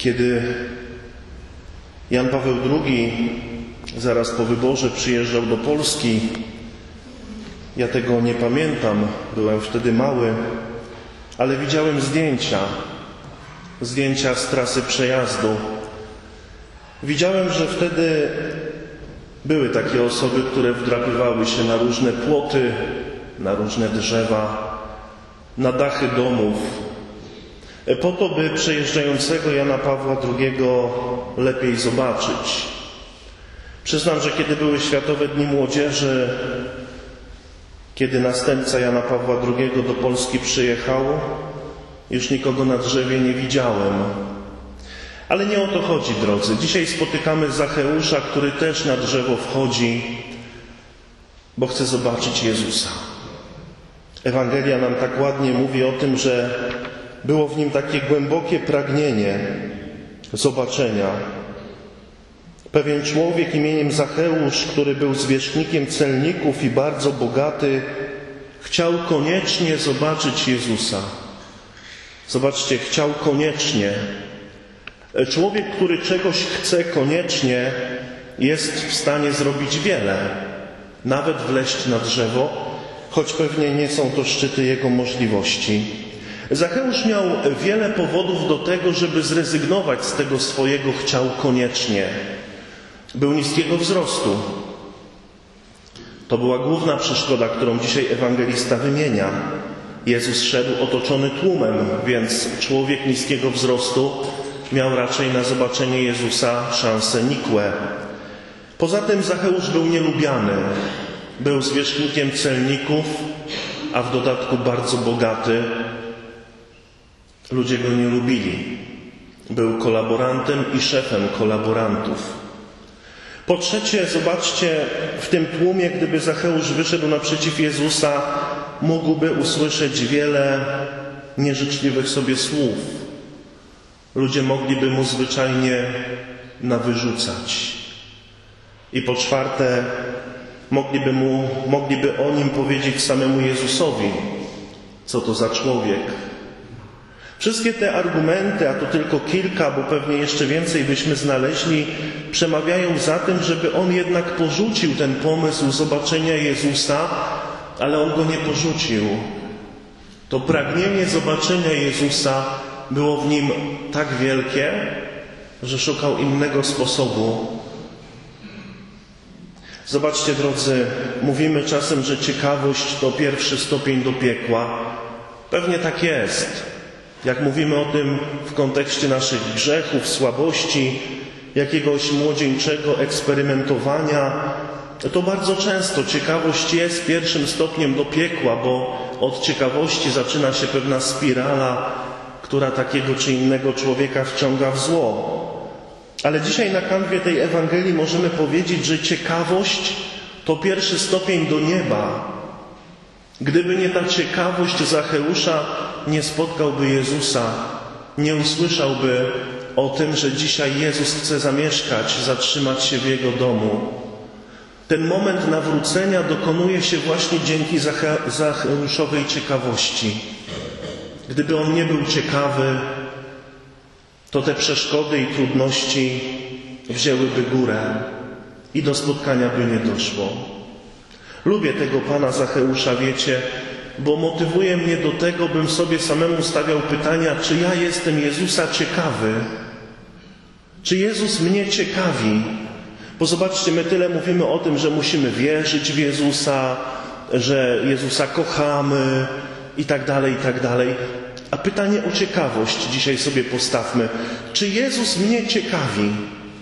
Kiedy Jan Paweł II zaraz po wyborze przyjeżdżał do Polski, ja tego nie pamiętam, byłem wtedy mały, ale widziałem zdjęcia z trasy przejazdu. Widziałem, że wtedy były takie osoby, które wdrapywały się na różne płoty, na różne drzewa, na dachy domów, po to, by przejeżdżającego Jana Pawła II lepiej zobaczyć. Przyznam, że kiedy były Światowe Dni Młodzieży, kiedy następca Jana Pawła II do Polski przyjechał, już nikogo na drzewie nie widziałem. Ale nie o to chodzi, drodzy. Dzisiaj spotykamy Zacheusza, który też na drzewo wchodzi, bo chce zobaczyć Jezusa. Ewangelia nam tak ładnie mówi o tym, że było w nim takie głębokie pragnienie zobaczenia. Pewien człowiek imieniem Zacheusz, który był zwierzchnikiem celników i bardzo bogaty, chciał koniecznie zobaczyć Jezusa. Zobaczcie, chciał koniecznie. Człowiek, który czegoś chce koniecznie, jest w stanie zrobić wiele. Nawet wleźć na drzewo, choć pewnie nie są to szczyty jego możliwości. Zacheusz miał wiele powodów do tego, żeby zrezygnować z tego swojego chciał koniecznie. Był niskiego wzrostu. To była główna przeszkoda, którą dzisiaj ewangelista wymienia. Jezus szedł otoczony tłumem, więc człowiek niskiego wzrostu miał raczej na zobaczenie Jezusa szanse nikłe. Poza tym Zacheusz był nielubiany. Był zwierzchnikiem celników, a w dodatku bardzo bogaty. Ludzie go nie lubili. Był kolaborantem i szefem kolaborantów. Po trzecie, zobaczcie, w tym tłumie, gdyby Zacheusz wyszedł naprzeciw Jezusa, mógłby usłyszeć wiele nieżyczliwych sobie słów. Ludzie mogliby mu zwyczajnie nawyrzucać. I po czwarte, mogliby o nim powiedzieć samemu Jezusowi, co to za człowiek. Wszystkie te argumenty, a to tylko kilka, bo pewnie jeszcze więcej byśmy znaleźli, przemawiają za tym, żeby on jednak porzucił ten pomysł zobaczenia Jezusa, ale on go nie porzucił. To pragnienie zobaczenia Jezusa było w nim tak wielkie, że szukał innego sposobu. Zobaczcie, drodzy, mówimy czasem, że ciekawość to pierwszy stopień do piekła. Pewnie tak jest. Jak mówimy o tym w kontekście naszych grzechów, słabości, jakiegoś młodzieńczego eksperymentowania, to bardzo często ciekawość jest pierwszym stopniem do piekła, bo od ciekawości zaczyna się pewna spirala, która takiego czy innego człowieka wciąga w zło. Ale dzisiaj na kanwie tej Ewangelii możemy powiedzieć, że ciekawość to pierwszy stopień do nieba. Gdyby nie ta ciekawość Zacheusza, nie spotkałby Jezusa, nie usłyszałby o tym, że dzisiaj Jezus chce zamieszkać, zatrzymać się w Jego domu. Ten moment nawrócenia dokonuje się właśnie dzięki Zacheuszowej ciekawości. Gdyby on nie był ciekawy, to te przeszkody i trudności wzięłyby górę i do spotkania by nie doszło. Lubię tego Pana Zacheusza, wiecie, bo motywuje mnie do tego, bym sobie samemu stawiał pytania, czy ja jestem Jezusa ciekawy? Czy Jezus mnie ciekawi? Bo zobaczcie, my tyle mówimy o tym, że musimy wierzyć w Jezusa, że Jezusa kochamy i tak dalej, i tak dalej. A pytanie o ciekawość dzisiaj sobie postawmy. Czy Jezus mnie ciekawi?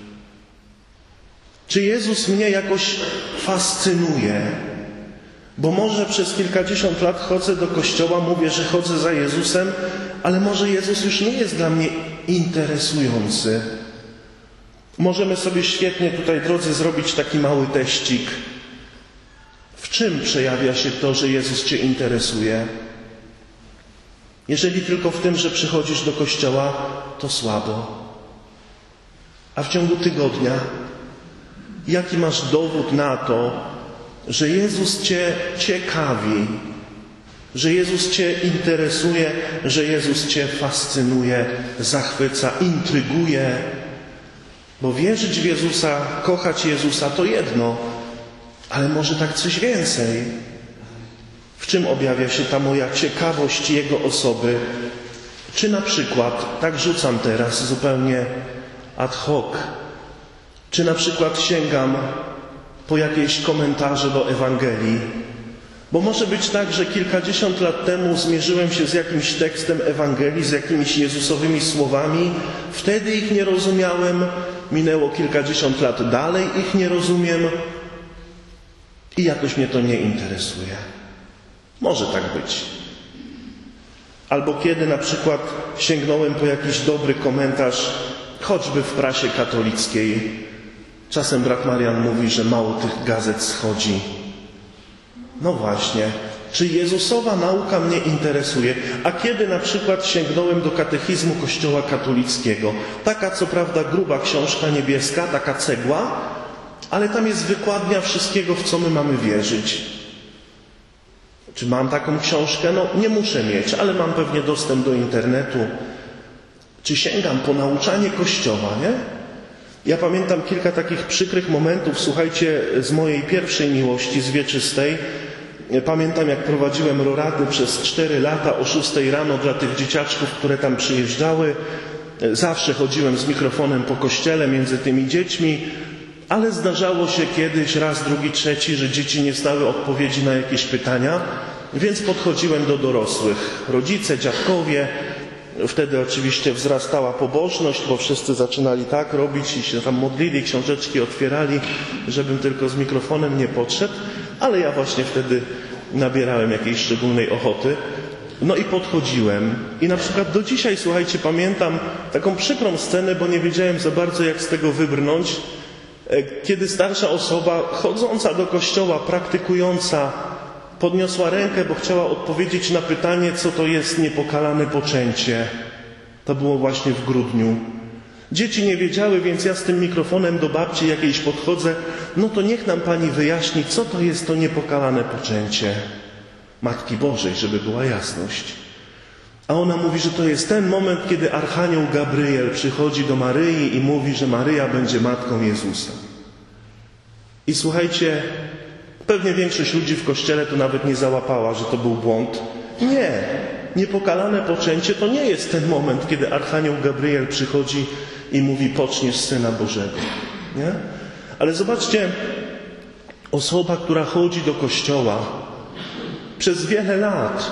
Czy Jezus mnie jakoś fascynuje? Bo może przez kilkadziesiąt lat chodzę do kościoła, mówię, że chodzę za Jezusem, ale może Jezus już nie jest dla mnie interesujący. Możemy sobie świetnie tutaj, drodzy, zrobić taki mały teścik. W czym przejawia się to, że Jezus Cię interesuje? Jeżeli tylko w tym, że przychodzisz do kościoła, to słabo. A w ciągu tygodnia, jaki masz dowód na to, że Jezus Cię ciekawi? że Jezus Cię interesuje, że Jezus Cię fascynuje, zachwyca, intryguje. Bo wierzyć w Jezusa, kochać Jezusa to jedno, ale może tak coś więcej. W czym objawia się ta moja ciekawość Jego osoby? Czy na przykład, tak rzucam teraz zupełnie ad hoc, czy na przykład sięgam po jakieś komentarze do Ewangelii? Bo może być tak, że kilkadziesiąt lat temu zmierzyłem się z jakimś tekstem Ewangelii, z jakimiś Jezusowymi słowami, wtedy ich nie rozumiałem, minęło kilkadziesiąt lat, dalej ich nie rozumiem i jakoś mnie to nie interesuje. Może tak być. Albo kiedy na przykład sięgnąłem po jakiś dobry komentarz, choćby w prasie katolickiej. Czasem brat Marian mówi, że mało tych gazet schodzi. No właśnie, czy Jezusowa nauka mnie interesuje? A kiedy na przykład sięgnąłem do katechizmu Kościoła katolickiego, taka co prawda gruba książka niebieska, taka cegła, ale tam jest wykładnia wszystkiego, w co my mamy wierzyć. Czy mam taką książkę? No nie muszę mieć, ale mam pewnie dostęp do internetu. Czy sięgam po nauczanie Kościoła, nie? Ja pamiętam kilka takich przykrych momentów, słuchajcie, z mojej pierwszej miłości, z wieczystej. Pamiętam, jak prowadziłem rorady przez 4 lata o 6 rano dla tych dzieciaczków, które tam przyjeżdżały. Zawsze chodziłem z mikrofonem po kościele między tymi dziećmi, ale zdarzało się kiedyś, raz, drugi, trzeci, że dzieci nie znały odpowiedzi na jakieś pytania, więc podchodziłem do dorosłych. Rodzice, dziadkowie. Wtedy oczywiście wzrastała pobożność, bo wszyscy zaczynali tak robić i się tam modlili, książeczki otwierali, żebym tylko z mikrofonem nie podszedł, ale ja właśnie wtedy nabierałem jakiejś szczególnej ochoty. No i podchodziłem. I na przykład do dzisiaj, słuchajcie, pamiętam taką przykrą scenę, bo nie wiedziałem za bardzo, jak z tego wybrnąć, kiedy starsza osoba chodząca do kościoła, praktykująca, podniosła rękę, bo chciała odpowiedzieć na pytanie, co to jest niepokalane poczęcie. To było właśnie w grudniu. Dzieci nie wiedziały, więc ja z tym mikrofonem do babci jakiejś podchodzę. No to niech nam pani wyjaśni, co to jest to niepokalane poczęcie Matki Bożej, żeby była jasność. A ona mówi, że to jest ten moment, kiedy Archanioł Gabriel przychodzi do Maryi i mówi, że Maryja będzie matką Jezusa. I słuchajcie, pewnie większość ludzi w kościele to nawet nie załapała, że to był błąd. Nie, niepokalane poczęcie to nie jest ten moment, kiedy Archanioł Gabriel przychodzi i mówi, poczniesz Syna Bożego. Nie? Ale zobaczcie, osoba, która chodzi do kościoła przez wiele lat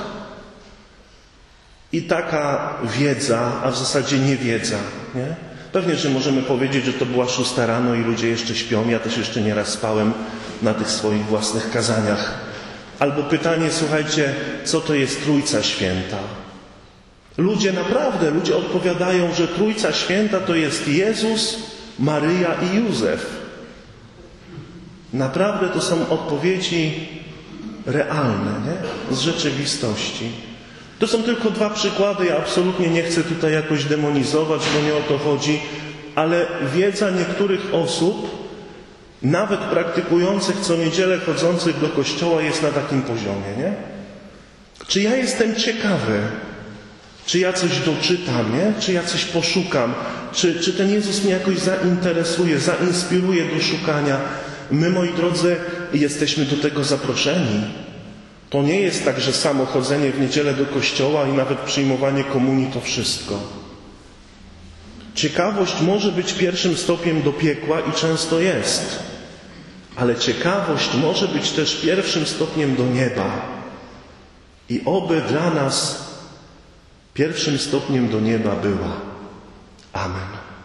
i taka wiedza, a w zasadzie niewiedza, nie? Pewnie, że możemy powiedzieć, że to była 6 rano i ludzie jeszcze śpią. Ja też jeszcze nieraz spałem na tych swoich własnych kazaniach. Albo pytanie, słuchajcie, co to jest Trójca Święta? Ludzie odpowiadają, że Trójca Święta to jest Jezus, Maryja i Józef. Naprawdę to są odpowiedzi realne, nie? Z rzeczywistości. To są tylko 2 przykłady, ja absolutnie nie chcę tutaj jakoś demonizować, bo nie o to chodzi, ale wiedza niektórych osób, nawet praktykujących co niedzielę, chodzących do kościoła, jest na takim poziomie, nie? Czy ja jestem ciekawy? Czy ja coś doczytam, nie? Czy ja coś poszukam? Czy ten Jezus mnie jakoś zainteresuje, zainspiruje do szukania? My, moi drodzy, jesteśmy do tego zaproszeni. To nie jest tak, że samo chodzenie w niedzielę do kościoła i nawet przyjmowanie komunii to wszystko. Ciekawość może być pierwszym stopniem do piekła i często jest. Ale ciekawość może być też pierwszym stopniem do nieba. I oby dla nas pierwszym stopniem do nieba była. Amen.